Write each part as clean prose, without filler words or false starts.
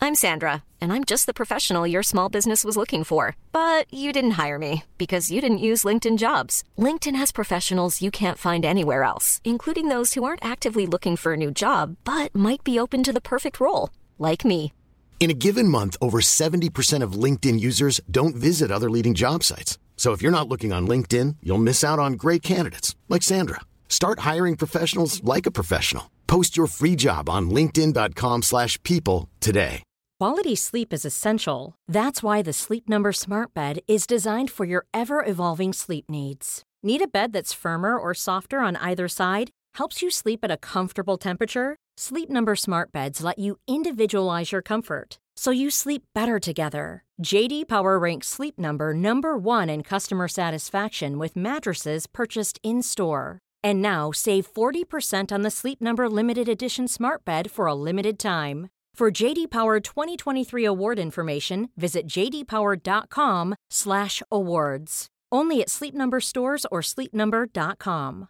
I'm Sandra, and I'm just the professional your small business was looking for. But you didn't hire me because you didn't use LinkedIn Jobs. LinkedIn has professionals you can't find anywhere else, including those who aren't actively looking for a new job, but might be open to the perfect role, like me. In a given month, over 70% of LinkedIn users don't visit other leading job sites. So if you're not looking on LinkedIn, you'll miss out on great candidates like Sandra. Start hiring professionals like a professional. Post your free job on linkedin.com/people today. Quality sleep is essential. That's why the Sleep Number Smart Bed is designed for your ever-evolving sleep needs. Need a bed that's firmer or softer on either side? Helps you sleep at a comfortable temperature? Sleep Number Smart Beds let you individualize your comfort, so you sleep better together. J.D. Power ranks Sleep Number number 1 in customer satisfaction with mattresses purchased in-store. And now, save 40% on the Sleep Number Limited Edition Smart Bed for a limited time. For J.D. Power 2023 award information, visit jdpower.com/awards. Only at Sleep Number stores or sleepnumber.com.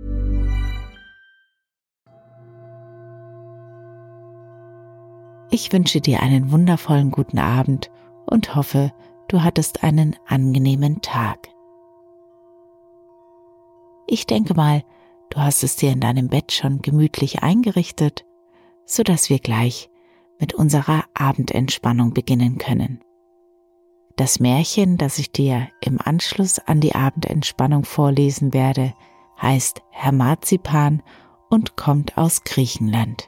Ich wünsche dir einen wundervollen guten Abend und hoffe, du hattest einen angenehmen Tag. Ich denke mal, du hast es dir in deinem Bett schon gemütlich eingerichtet, sodass wir gleich mit unserer Abendentspannung beginnen können. Das Märchen, das ich dir im Anschluss an die Abendentspannung vorlesen werde, heißt Herr Marzipan und kommt aus Griechenland.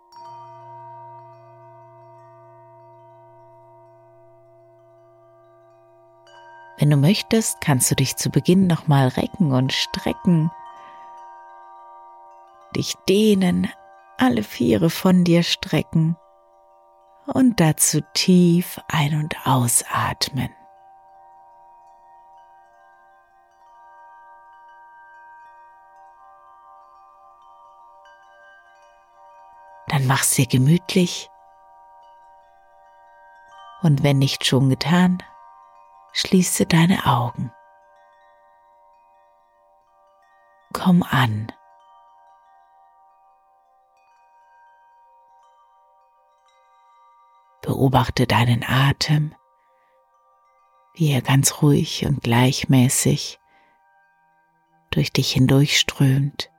Wenn du möchtest, kannst du dich zu Beginn nochmal recken und strecken, dich dehnen, alle Viere von dir strecken und dazu tief ein- und ausatmen. Dann mach's dir gemütlich und wenn nicht schon getan, schließe deine Augen. Komm an. Beobachte deinen Atem, wie er ganz ruhig und gleichmäßig durch dich hindurchströmt.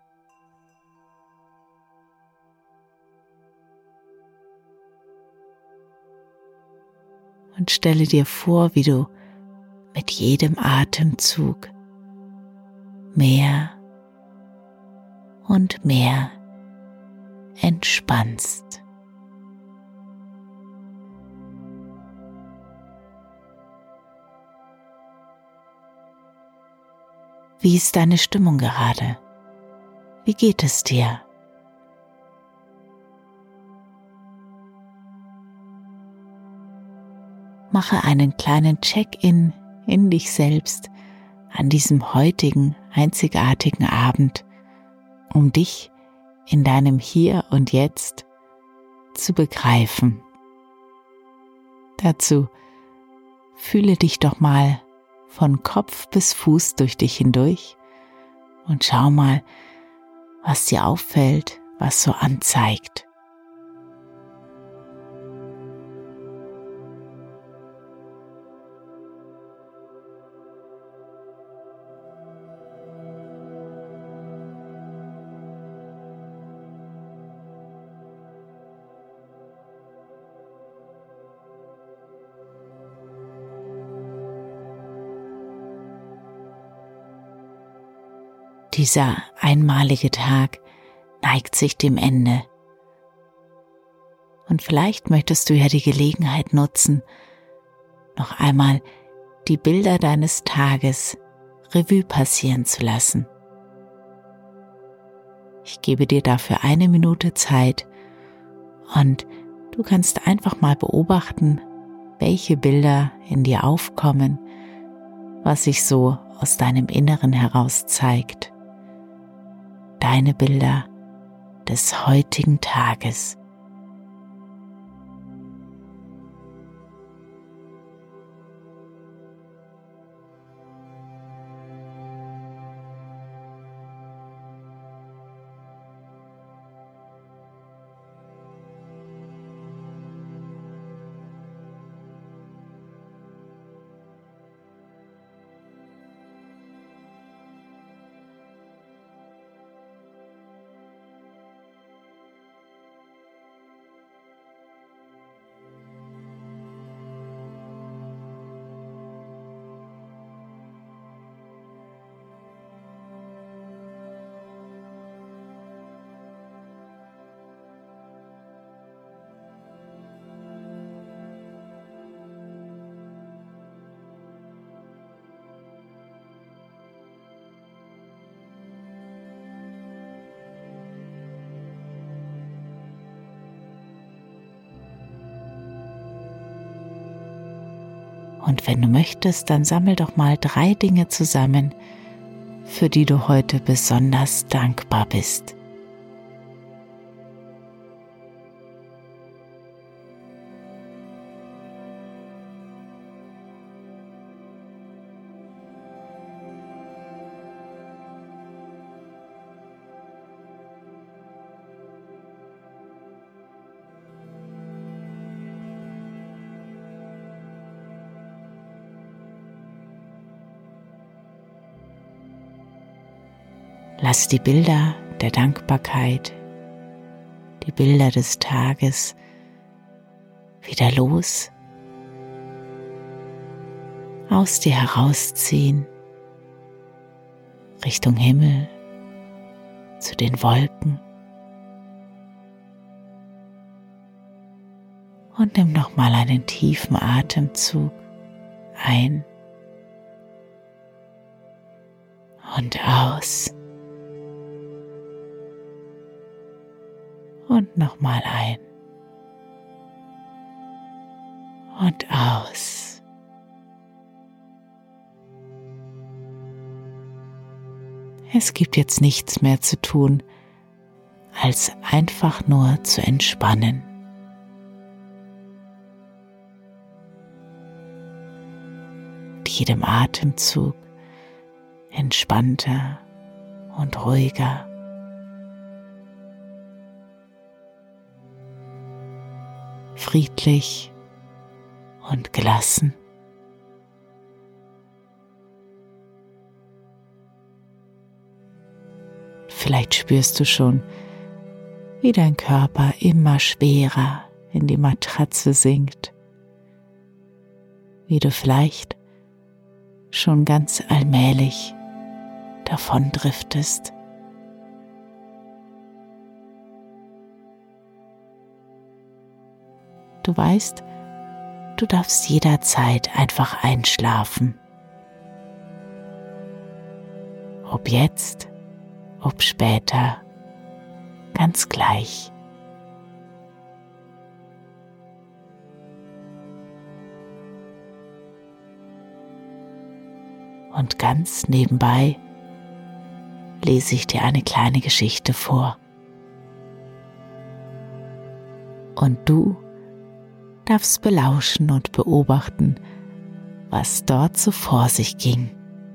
Und stelle dir vor, wie du mit jedem Atemzug mehr und mehr entspannst. Wie ist deine Stimmung gerade? Wie geht es dir? Mache einen kleinen Check-in in dich selbst an diesem heutigen, einzigartigen Abend, um dich in deinem Hier und Jetzt zu begreifen. Dazu fühle dich doch mal von Kopf bis Fuß durch dich hindurch und schau mal, was dir auffällt, was so anzeigt. Dieser einmalige Tag neigt sich dem Ende. Und vielleicht möchtest du ja die Gelegenheit nutzen, noch einmal die Bilder deines Tages Revue passieren zu lassen. Ich gebe dir dafür 1 Minute Zeit und du kannst einfach mal beobachten, welche Bilder in dir aufkommen, was sich so aus deinem Inneren heraus zeigt. Deine Bilder des heutigen Tages. Und wenn du möchtest, dann sammel doch mal 3 Dinge zusammen, für die du heute besonders dankbar bist. Lass die Bilder der Dankbarkeit, die Bilder des Tages wieder los, aus dir herausziehen, Richtung Himmel, zu den Wolken. Und nimm nochmal einen tiefen Atemzug ein und aus. Und nochmal ein und aus. Es gibt jetzt nichts mehr zu tun, als einfach nur zu entspannen. Mit jedem Atemzug entspannter und ruhiger. Friedlich und gelassen. Vielleicht spürst du schon, wie dein Körper immer schwerer in die Matratze sinkt, wie du vielleicht schon ganz allmählich davon driftest. Du weißt, du darfst jederzeit einfach einschlafen. Ob jetzt, ob später, ganz gleich. Und ganz nebenbei lese ich dir eine kleine Geschichte vor. Und du darfst belauschen und beobachten, was dort so vor sich ging.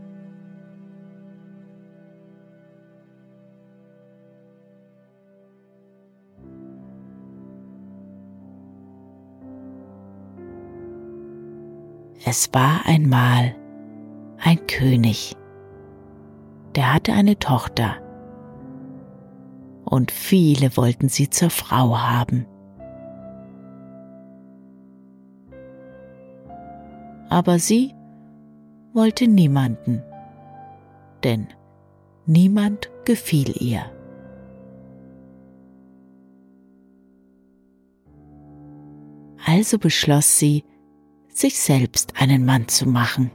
Es war einmal ein König, der hatte eine Tochter, und viele wollten sie zur Frau haben. Aber sie wollte niemanden, denn niemand gefiel ihr. Also beschloss sie, sich selbst einen Mann zu machen.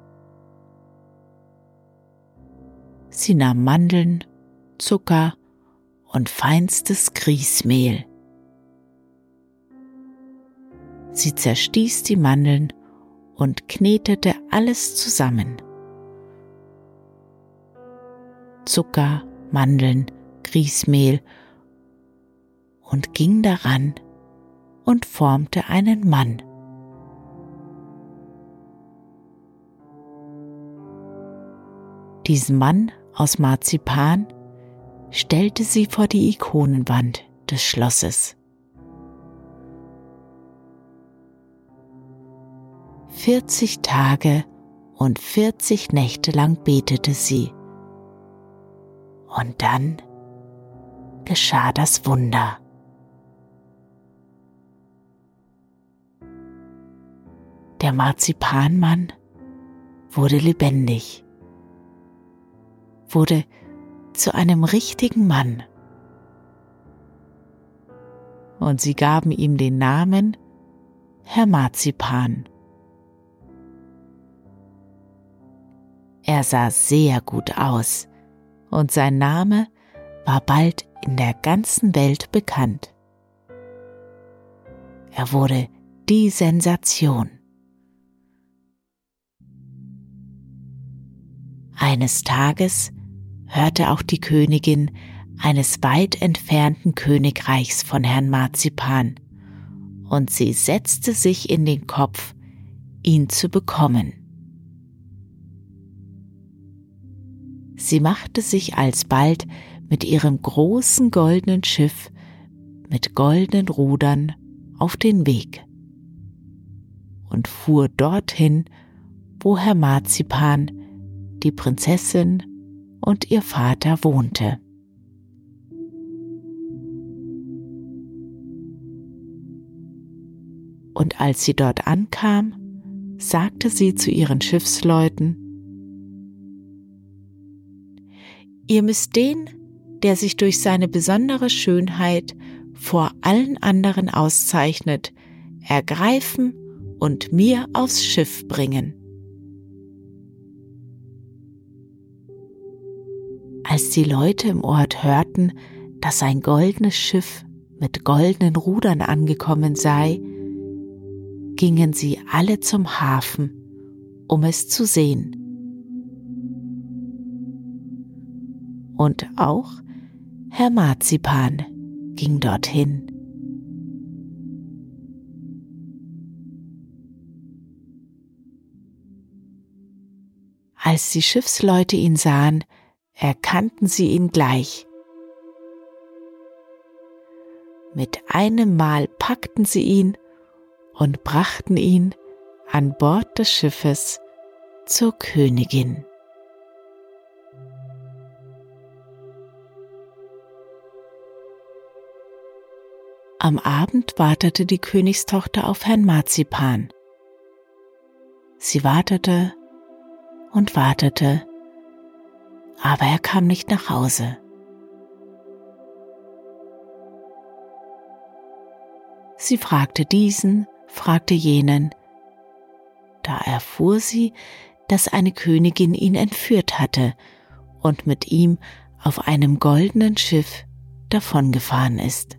Sie nahm Mandeln, Zucker und feinstes Grießmehl. Sie zerstieß die Mandeln und knetete alles zusammen. Zucker, Mandeln, Grießmehl, und ging daran und formte einen Mann. Diesen Mann aus Marzipan stellte sie vor die Ikonenwand des Schlosses. 40 Tage und 40 Nächte lang betete sie. Und dann geschah das Wunder. Der Marzipanmann wurde lebendig, wurde zu einem richtigen Mann. Und sie gaben ihm den Namen Herr Marzipan. Er sah sehr gut aus und sein Name war bald in der ganzen Welt bekannt. Er wurde die Sensation. Eines Tages hörte auch die Königin eines weit entfernten Königreichs von Herrn Marzipan, und sie setzte sich in den Kopf, ihn zu bekommen. Sie machte sich alsbald mit ihrem großen goldenen Schiff mit goldenen Rudern auf den Weg und fuhr dorthin, wo Herr Marzipan, die Prinzessin und ihr Vater wohnte. Und als sie dort ankam, sagte sie zu ihren Schiffsleuten: Ihr müsst den, der sich durch seine besondere Schönheit vor allen anderen auszeichnet, ergreifen und mir aufs Schiff bringen. Als die Leute im Ort hörten, dass ein goldenes Schiff mit goldenen Rudern angekommen sei, gingen sie alle zum Hafen, um es zu sehen. Und auch Herr Marzipan ging dorthin. Als die Schiffsleute ihn sahen, erkannten sie ihn gleich. Mit einem Mal packten sie ihn und brachten ihn an Bord des Schiffes zur Königin. Am Abend wartete die Königstochter auf Herrn Marzipan. Sie wartete und wartete, aber er kam nicht nach Hause. Sie fragte diesen, fragte jenen. Da erfuhr sie, dass eine Königin ihn entführt hatte und mit ihm auf einem goldenen Schiff davongefahren ist.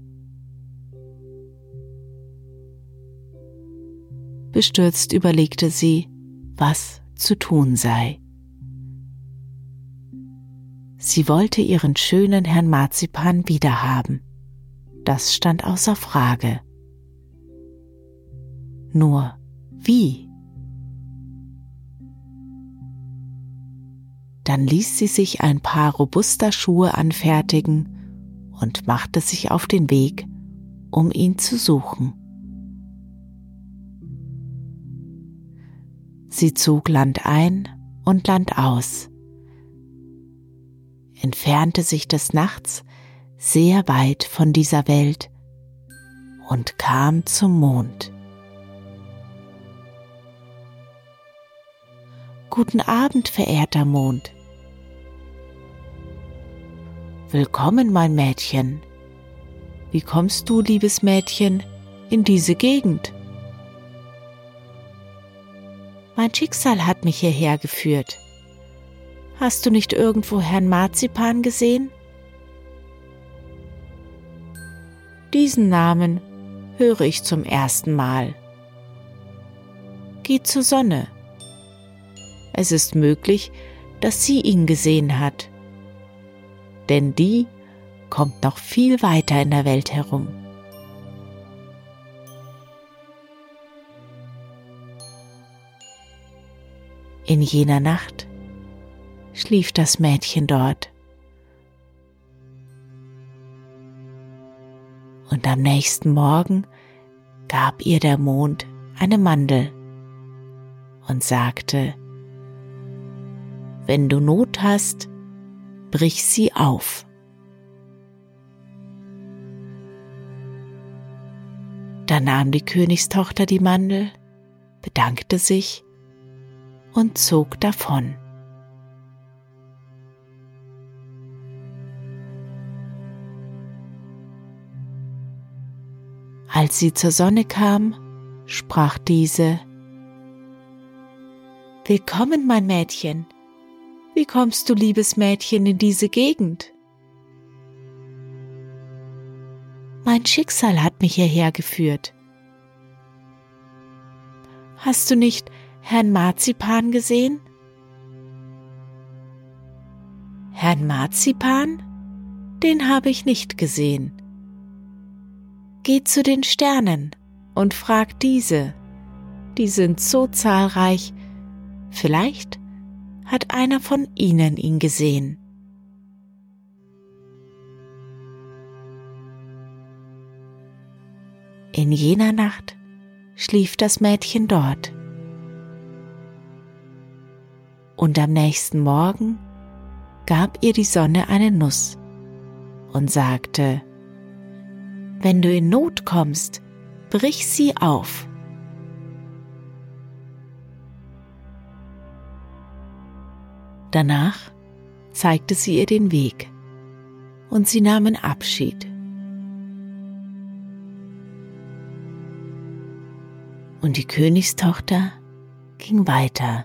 Bestürzt überlegte sie, was zu tun sei. Sie wollte ihren schönen Herrn Marzipan wiederhaben. Das stand außer Frage. Nur wie? Dann ließ sie sich ein paar robuster Schuhe anfertigen und machte sich auf den Weg, um ihn zu suchen. Sie zog Land ein und Land aus, entfernte sich des Nachts sehr weit von dieser Welt und kam zum Mond. Guten Abend, verehrter Mond. Willkommen, mein Mädchen. Wie kommst du, liebes Mädchen, in diese Gegend? Mein Schicksal hat mich hierher geführt. Hast du nicht irgendwo Herrn Marzipan gesehen? Diesen Namen höre ich zum ersten Mal. Geh zur Sonne. Es ist möglich, dass sie ihn gesehen hat, denn die kommt noch viel weiter in der Welt herum. In jener Nacht schlief das Mädchen dort. Und am nächsten Morgen gab ihr der Mond eine Mandel und sagte: Wenn du Not hast, brich sie auf. Da nahm die Königstochter die Mandel, bedankte sich und zog davon. Als sie zur Sonne kam, sprach diese: Willkommen, mein Mädchen. Wie kommst du, liebes Mädchen, in diese Gegend? Mein Schicksal hat mich hierher geführt. Hast du nicht Herrn Marzipan gesehen? Herrn Marzipan? Den habe ich nicht gesehen. Geht zu den Sternen und fragt diese. Die sind so zahlreich, vielleicht hat einer von ihnen ihn gesehen. In jener Nacht schlief das Mädchen dort. Und am nächsten Morgen gab ihr die Sonne eine Nuss und sagte: Wenn du in Not kommst, brich sie auf. Danach zeigte sie ihr den Weg und sie nahmen Abschied. Und die Königstochter ging weiter.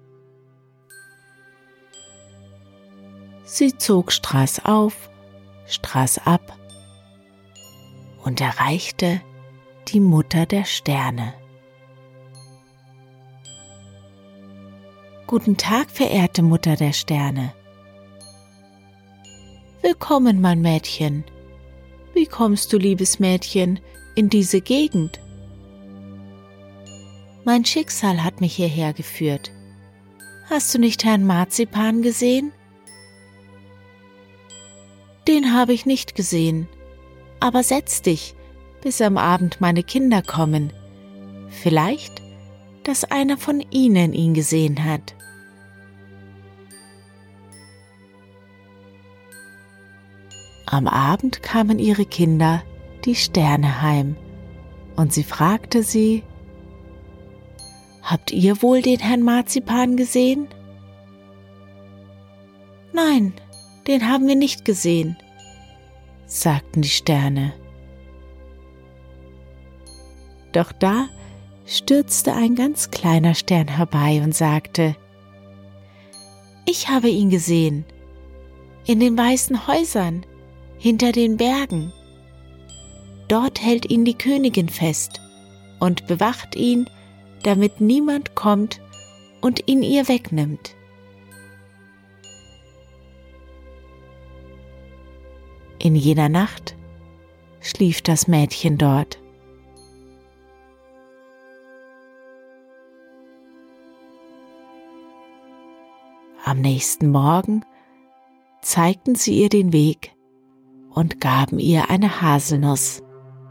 Sie zog Straß auf, Straß ab und erreichte die Mutter der Sterne. Guten Tag, verehrte Mutter der Sterne. Willkommen, mein Mädchen. Wie kommst du, liebes Mädchen, in diese Gegend? Mein Schicksal hat mich hierher geführt. Hast du nicht Herrn Marzipan gesehen? Den habe ich nicht gesehen. Aber setz dich, bis am Abend meine Kinder kommen. Vielleicht, dass einer von ihnen ihn gesehen hat. Am Abend kamen ihre Kinder, die Sterne, heim, und sie fragte sie: Habt ihr wohl den Herrn Marzipan gesehen? Nein, den haben wir nicht gesehen, sagten die Sterne. Doch da stürzte ein ganz kleiner Stern herbei und sagte: Ich habe ihn gesehen, in den weißen Häusern, hinter den Bergen. Dort hält ihn die Königin fest und bewacht ihn, damit niemand kommt und ihn ihr wegnimmt. In jener Nacht schlief das Mädchen dort. Am nächsten Morgen zeigten sie ihr den Weg und gaben ihr eine Haselnuss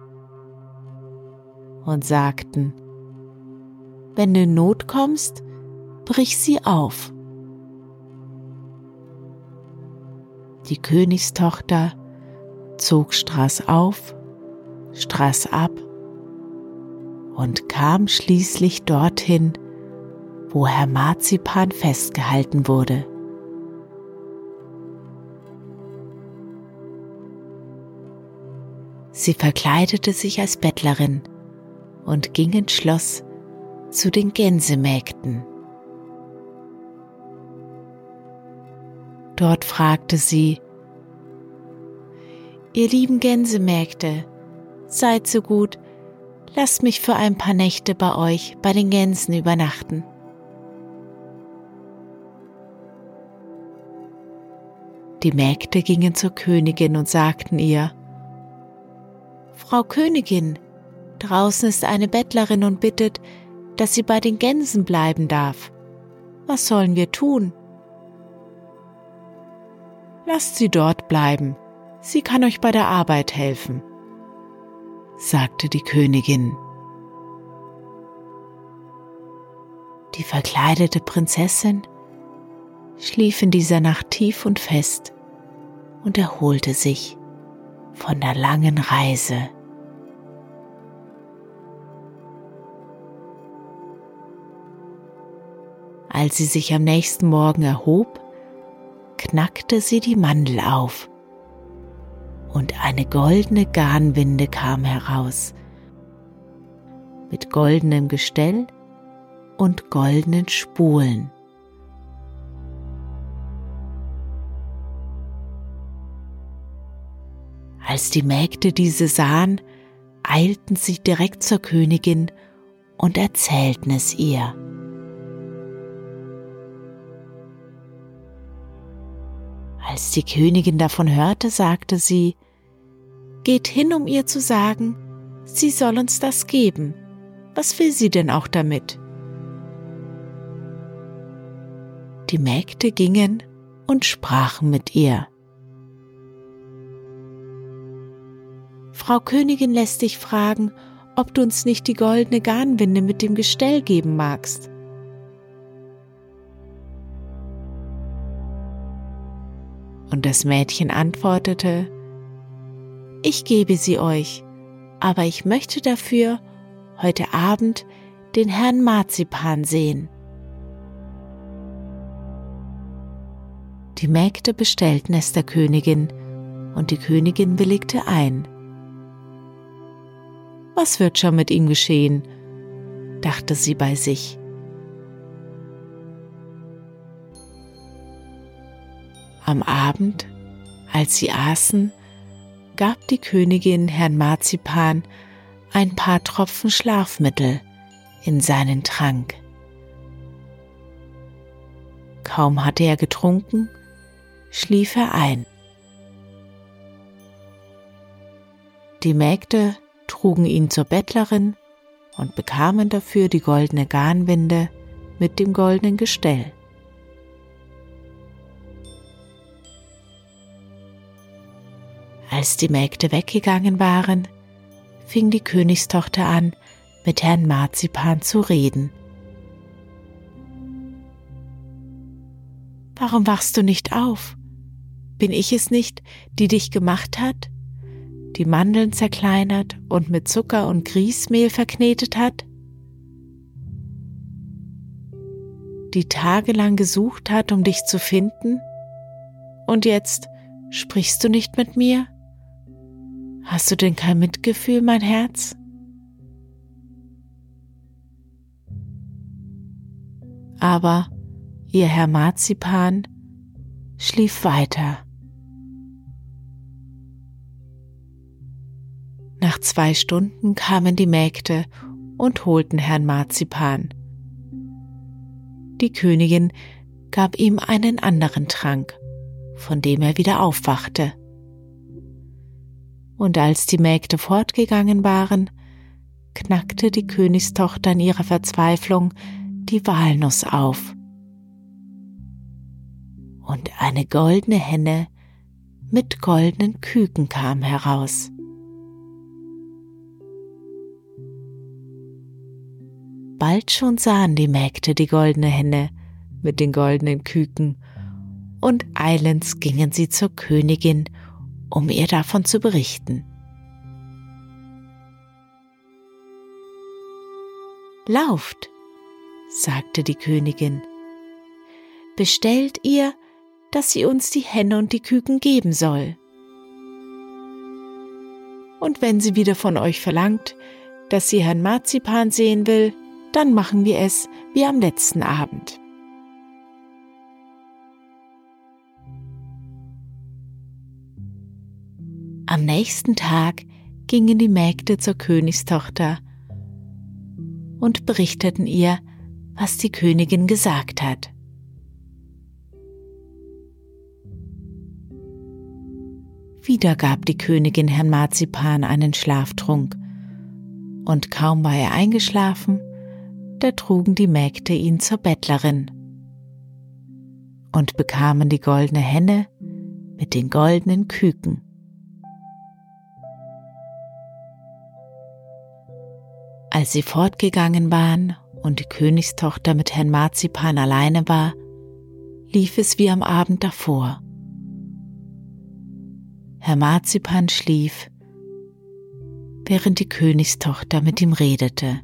und sagten: Wenn du in Not kommst, brich sie auf. Die Königstochter zog Straß auf, Straß ab und kam schließlich dorthin, wo Herr Marzipan festgehalten wurde. Sie verkleidete sich als Bettlerin und ging ins Schloss zu den Gänsemägden. Dort fragte sie: Ihr lieben Gänsemägde, seid so gut, lasst mich für ein paar Nächte bei euch, bei den Gänsen übernachten. Die Mägde gingen zur Königin und sagten ihr: Frau Königin, draußen ist eine Bettlerin und bittet, dass sie bei den Gänsen bleiben darf. Was sollen wir tun? Lasst sie dort bleiben, sie kann euch bei der Arbeit helfen, sagte die Königin. Die verkleidete Prinzessin schlief in dieser Nacht tief und fest und erholte sich von der langen Reise. Als sie sich am nächsten Morgen erhob, knackte sie die Mandel auf und eine goldene Garnwinde kam heraus, mit goldenem Gestell und goldenen Spulen. Als die Mägde diese sahen, eilten sie direkt zur Königin und erzählten es ihr. Als die Königin davon hörte, sagte sie: »Geht hin, um ihr zu sagen, sie soll uns das geben. Was will sie denn auch damit?« Die Mägde gingen und sprachen mit ihr. »Frau Königin lässt dich fragen, ob du uns nicht die goldene Garnwinde mit dem Gestell geben magst.« Und das Mädchen antwortete: »Ich gebe sie euch, aber ich möchte dafür heute Abend den Herrn Marzipan sehen.« Die Mägde bestellten es der Königin, und die Königin willigte ein. »Was wird schon mit ihm geschehen?« dachte sie bei sich. Am Abend, als sie aßen, gab die Königin Herrn Marzipan ein paar Tropfen Schlafmittel in seinen Trank. Kaum hatte er getrunken, schlief er ein. Die Mägde trugen ihn zur Bettlerin und bekamen dafür die goldene Garnwinde mit dem goldenen Gestell. Als die Mägde weggegangen waren, fing die Königstochter an, mit Herrn Marzipan zu reden. »Warum wachst du nicht auf? Bin ich es nicht, die dich gemacht hat, die Mandeln zerkleinert und mit Zucker und Grießmehl verknetet hat, die tagelang gesucht hat, um dich zu finden? Und jetzt sprichst du nicht mit mir? Hast du denn kein Mitgefühl, mein Herz?« Aber ihr Herr Marzipan schlief weiter. Nach 2 Stunden kamen die Mägde und holten Herrn Marzipan. Die Königin gab ihm einen anderen Trank, von dem er wieder aufwachte. Und als die Mägde fortgegangen waren, knackte die Königstochter in ihrer Verzweiflung die Walnuss auf. Und eine goldene Henne mit goldenen Küken kam heraus. Bald schon sahen die Mägde die goldene Henne mit den goldenen Küken, und eilends gingen sie zur Königin, um ihr davon zu berichten. »Lauft«, sagte die Königin, »bestellt ihr, dass sie uns die Henne und die Küken geben soll. Und wenn sie wieder von euch verlangt, dass sie Herrn Marzipan sehen will, dann machen wir es wie am letzten Abend.« Am nächsten Tag gingen die Mägde zur Königstochter und berichteten ihr, was die Königin gesagt hat. Wieder gab die Königin Herrn Marzipan einen Schlaftrunk, und kaum war er eingeschlafen, da trugen die Mägde ihn zur Bettlerin und bekamen die goldene Henne mit den goldenen Küken. Als sie fortgegangen waren und die Königstochter mit Herrn Marzipan alleine war, lief es wie am Abend davor. Herr Marzipan schlief, während die Königstochter mit ihm redete.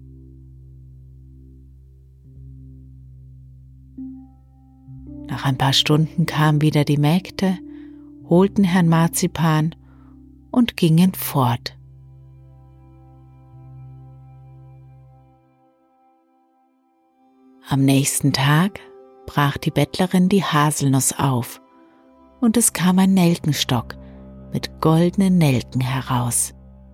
Nach ein paar Stunden kamen wieder die Mägde, holten Herrn Marzipan und gingen fort. Am nächsten Tag brach die Bettlerin die Haselnuss auf, und es kam ein Nelkenstock mit goldenen Nelken heraus.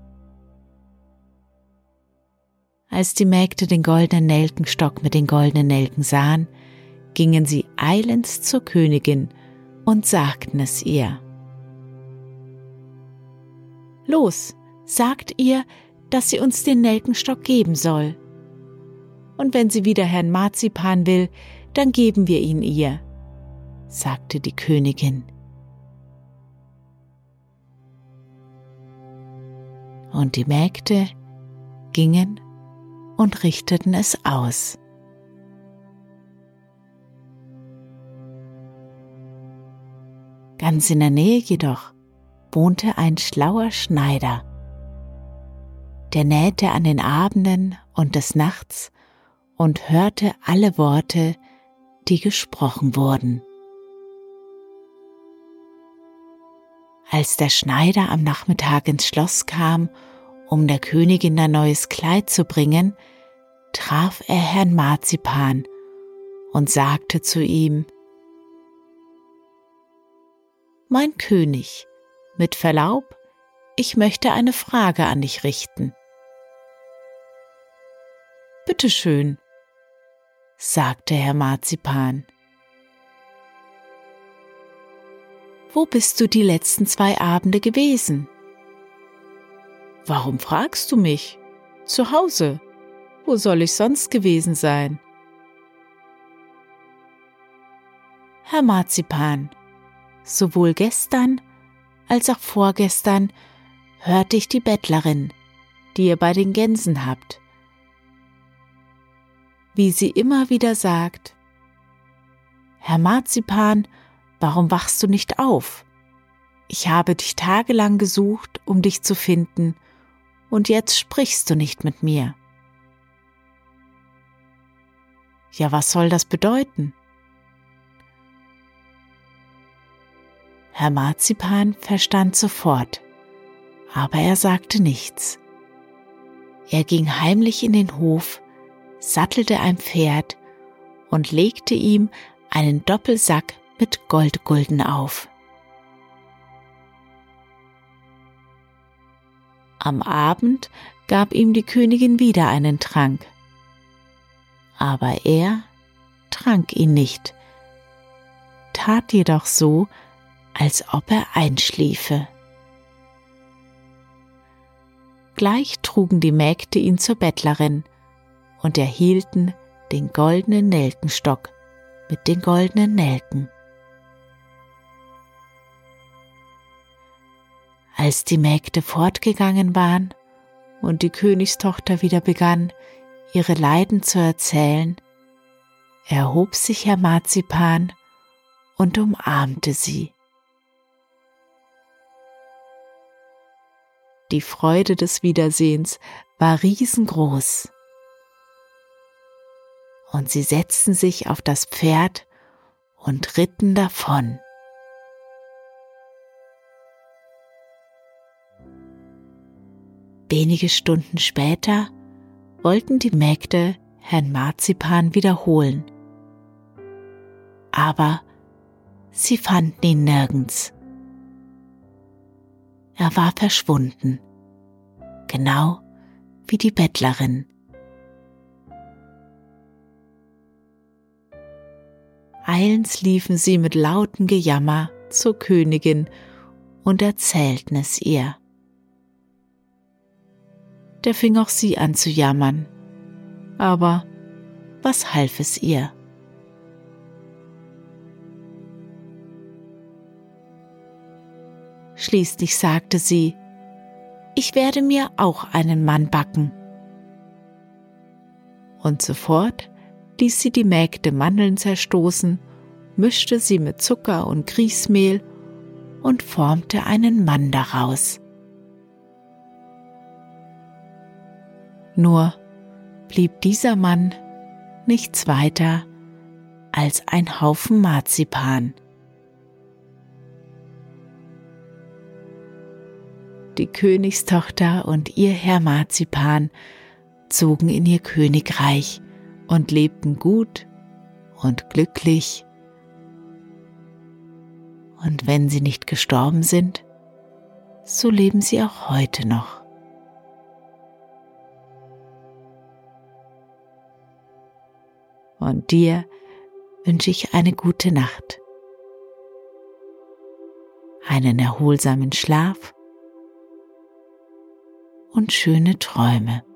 Als die Mägde den goldenen Nelkenstock mit den goldenen Nelken sahen, gingen sie eilends zur Königin und sagten es ihr. »Los, sagt ihr, dass sie uns den Nelkenstock geben soll. Und wenn sie wieder Herrn Marzipan will, dann geben wir ihn ihr«, sagte die Königin. Und die Mägde gingen und richteten es aus. Ganz in der Nähe jedoch wohnte ein schlauer Schneider. Der nähte an den Abenden und des Nachts und hörte alle Worte, die gesprochen wurden. Als der Schneider am Nachmittag ins Schloss kam, um der Königin ein neues Kleid zu bringen, traf er Herrn Marzipan und sagte zu ihm: »Mein König, mit Verlaub, ich möchte eine Frage an dich richten.« »Bitte schön«, sagte Herr Marzipan. »Wo bist du die letzten 2 Abende gewesen?« »Warum fragst du mich? Zu Hause. Wo soll ich sonst gewesen sein?« »Herr Marzipan, sowohl gestern als auch vorgestern hörte ich die Bettlerin, die ihr bei den Gänsen habt, wie sie immer wieder sagt: »Herr Marzipan, warum wachst du nicht auf? Ich habe dich tagelang gesucht, um dich zu finden, und jetzt sprichst du nicht mit mir.« »Ja, was soll das bedeuten?« Herr Marzipan verstand sofort, aber er sagte nichts. Er ging heimlich in den Hof, sattelte ein Pferd und legte ihm einen Doppelsack mit Goldgulden auf. Am Abend gab ihm die Königin wieder einen Trank, aber er trank ihn nicht, tat jedoch so, als ob er einschliefe. Gleich trugen die Mägde ihn zur Bettlerin und erhielten den goldenen Nelkenstock mit den goldenen Nelken. Als die Mägde fortgegangen waren und die Königstochter wieder begann, ihre Leiden zu erzählen, erhob sich Herr Marzipan und umarmte sie. Die Freude des Wiedersehens war riesengroß. Und sie setzten sich auf das Pferd und ritten davon. Wenige Stunden später wollten die Mägde Herrn Marzipan wiederholen, aber sie fanden ihn nirgends. Er war verschwunden, genau wie die Bettlerin. Eilends liefen sie mit lautem Gejammer zur Königin und erzählten es ihr. Da fing auch sie an zu jammern, aber was half es ihr? Schließlich sagte sie: »Ich werde mir auch einen Mann backen.« Und sofort ließ sie die Mägde Mandeln zerstoßen, mischte sie mit Zucker und Grießmehl und formte einen Mann daraus. Nur blieb dieser Mann nichts weiter als ein Haufen Marzipan. Die Königstochter und ihr Herr Marzipan zogen in ihr Königreich und lebten gut und glücklich. Und wenn sie nicht gestorben sind, so leben sie auch heute noch. Und dir wünsche ich eine gute Nacht. einen erholsamen Schlaf und schöne Träume.